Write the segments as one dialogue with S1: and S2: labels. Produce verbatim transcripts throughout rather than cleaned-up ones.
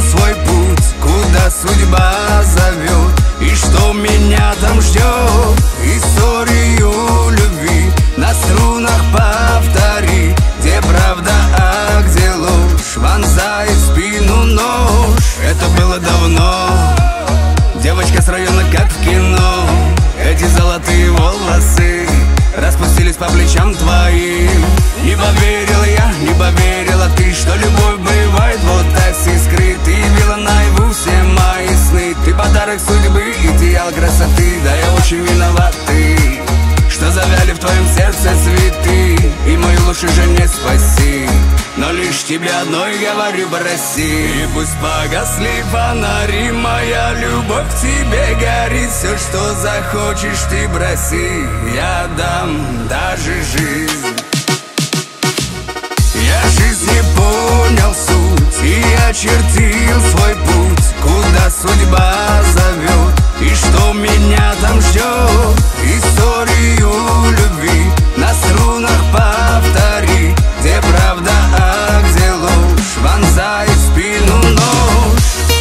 S1: свой путь, куда судьба зовет, и что меня там ждет. Историю любви на струнах повтори, где правда, а где ложь, вонзай в спину нож. Это было давно, девочка с района, как в кино. Эти золотые волосы распустились по плечам твоим. Не поверил я, не поверила ты, что любовь бывает вот так с искры. Ты явила наяву все мои сны, ты подарок судьбы, идеал красоты. Да я очень виноват, ты, что завяли в твоем сердце цветы, и мою ложь уже не спаси. Но лишь тебе одной говорю, броси. И пусть погасли фонари, моя любовь к тебе горит. Все, что захочешь, ты броси, я дам даже жизнь. Я жизнь не понял суть и очертил свой путь, куда судьба зовет, и что меня там ждет. Историю любви на струнах повтори, где правда, а где ложь, вонзай в спину нож.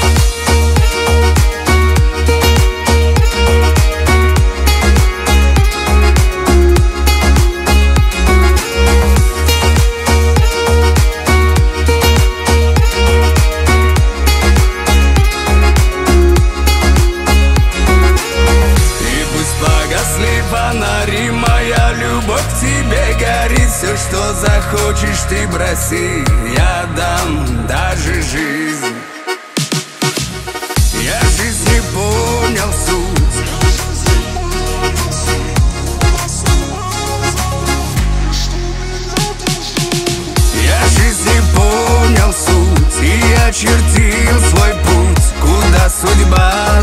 S1: Фонари, моя любовь к тебе горит. Все, что захочешь, ты броси, я дам даже жизнь. Я жизнь не понял суть, я жизнь не понял суть и очертил свой путь, куда судьба